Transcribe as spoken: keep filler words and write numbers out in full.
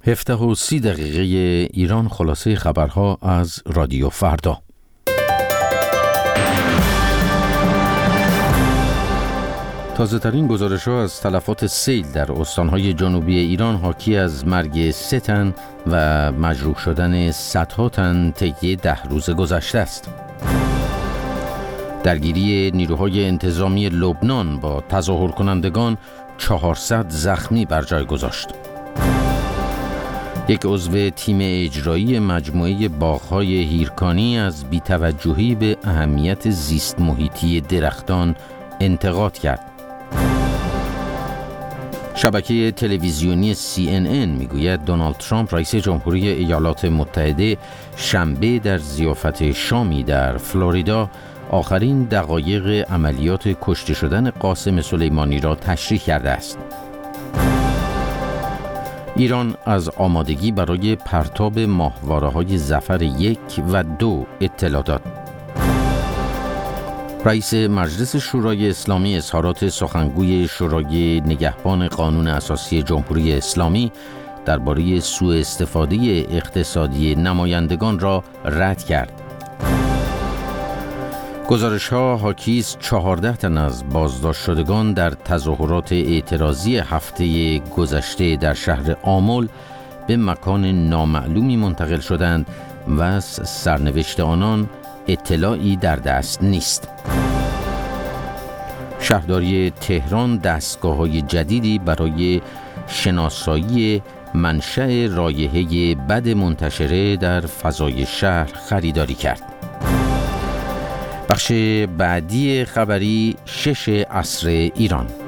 هفده و سی دقیقه ایران، خلاصه خبرها از رادیو فردا. تازه ترین گزارش ها از تلفات سیل در استانهای جنوبی ایران حاکی از مرگ سه تن و مجروح شدن صدها تن طی ده روز گذشته است. درگیری نیروهای انتظامی لبنان با تظاهر کنندگان چهارصد زخمی بر جای گذاشت. یک عضو تیم اجرایی مجموعه باغ‌های هیرکانی از بی‌توجهی به اهمیت زیست محیطی درختان انتقاد کرد. شبکه تلویزیونی سی ان ان میگوید دونالد ترامپ رئیس جمهوری ایالات متحده شنبه در ضیافت شامی در فلوریدا آخرین دقایق عملیات کشته شدن قاسم سلیمانی را تشریح کرده است. ایران از آمادگی برای پرتاب ماهواره‌های ظفر یک و دو اطلاع داد. رئیس مجلس شورای اسلامی اظهارات سخنگوی شورای نگهبان قانون اساسی جمهوری اسلامی درباره سوء استفاده اقتصادی نمایندگان را رد کرد. گزارش‌ها حاکی است چهارده تن از بازداشت شدگان در تظاهرات اعتراضی هفته گذشته در شهر آمل به مکان نامعلومی منتقل شدند و از سرنوشت آنان اطلاعی در دست نیست. شهرداری تهران دستگاه‌های جدیدی برای شناسایی منشأ رایحه بد منتشره در فضای شهر خریداری کرد. بخش بعدی خبری شش عصر ایران.